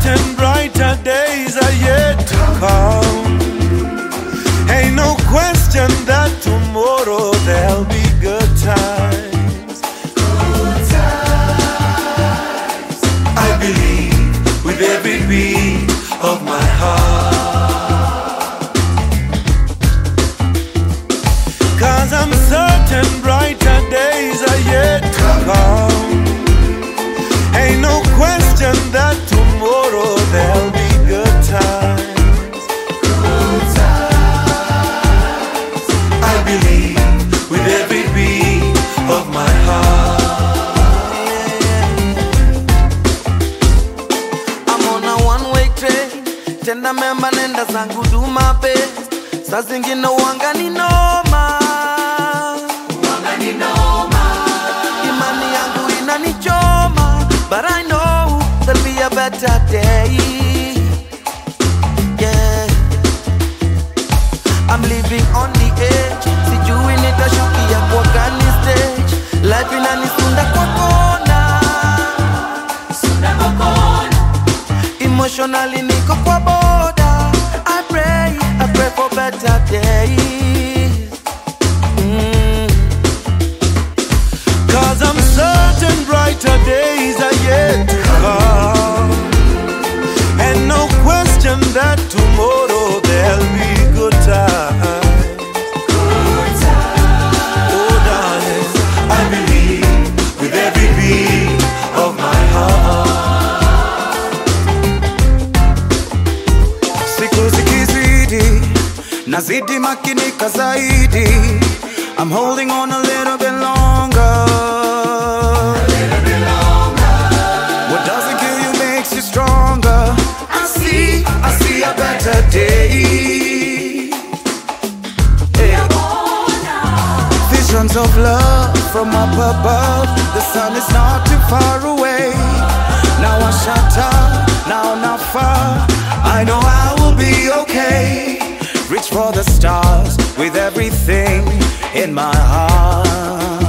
certain brighter days are yet to come. Ain't no question that tomorrow there'll be good times. Good times. I believe with every beat of my heart. 'Cause I'm certain brighter days are yet to come. Ain't no question that tomorrow there'll be good times. Good times. I believe with every beat of my heart. I'm on a one-way train, tenda memba nenda zangu do my best. Saa zingine wanga ni noma, imani yangu inanichoma, but I know there'll be a better day. Yeah, I'm living on the edge, sijui nitashukia kwa gani stage. Life inanisunda kwa kona, emotionally niko kwa border. I pray for better days. 'Cause I'm certain brighter days are yet to come. And no question that tomorrow there'll be good times. Good times. Oh darling, I believe with every beat of my heart. Siku zikizidi, nazidi makinika zaidi. I'm holding on a little bit longer. What doesn't kill you makes you stronger. I see a better day. Hey. Visions of love from up above. The sun is not too far away. Now I shut up, now not far. I know I will be okay. Reach for the stars with everything in my heart.